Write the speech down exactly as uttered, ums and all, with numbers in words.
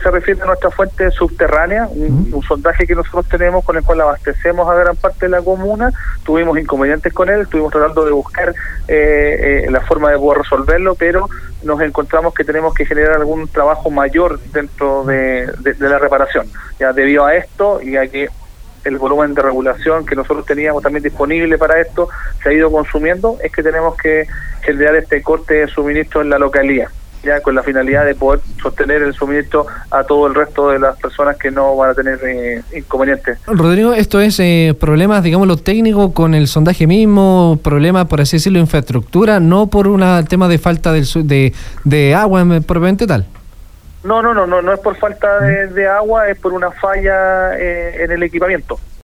se refiere a nuestra fuente subterránea, un, un sondaje que nosotros tenemos con el cual abastecemos a gran parte de la comuna, tuvimos inconvenientes con él, estuvimos tratando de buscar eh, eh, la forma de poder resolverlo, pero nos encontramos que tenemos que generar algún trabajo mayor dentro de, de, de la reparación, ya debido a esto y a que el volumen de regulación que nosotros teníamos también disponible para esto se ha ido consumiendo, es que tenemos que generar este corte de suministro en la localidad, ya con la finalidad de poder sostener el suministro a todo el resto de las personas que no van a tener eh, inconvenientes. Rodrigo, esto es eh, problemas, digámoslo, técnicos con el sondaje mismo, problemas, por así decirlo, de infraestructura, no por un tema de falta del, de, de agua propiamente tal. No, no, no, no, no es por falta de, de agua, es por una falla eh, en el equipamiento.